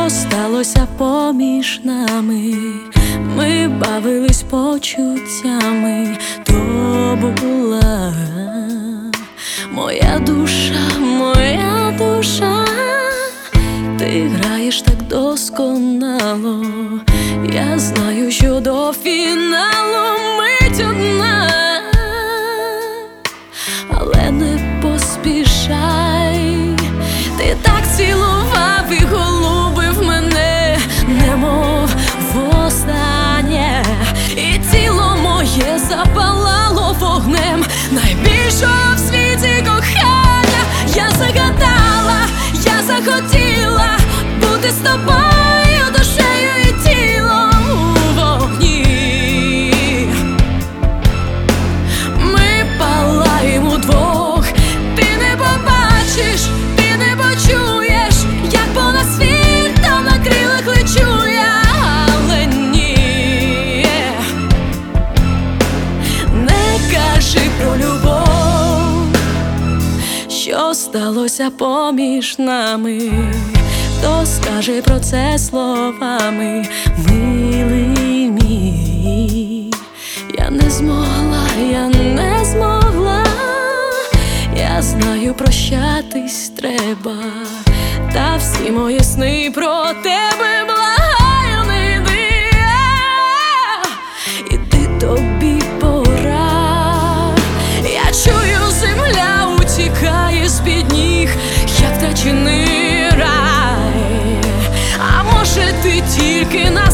що сталося поміж нами. Ми бавились почуттями, то була моя душа, моя душа. Ти граєш так досконало, я знаю, що до фіналу мить одна, але не поспішай. Ти так цілував і голубив мене, немов востаннє, і тіло моє запалало вогнем найбільшого в світі кохання. Я загадала, я захотіла бути з тобою душею і тілом у вогні. Ми палаємо двох, ти не побачиш, ти не почуєш, як понад світом на крилах лечу я, але ні. Не кажи про любов, що сталося поміж нами. Хто скаже про це словами, милий мій? Я не змогла, я не змогла. Я знаю, прощатись треба, та всі мої сни про тебе, благаю, не йди. Іди, тобі пора. Я чую, земля утікає з-під ніг, як втрачений рай. А може, ти тільки на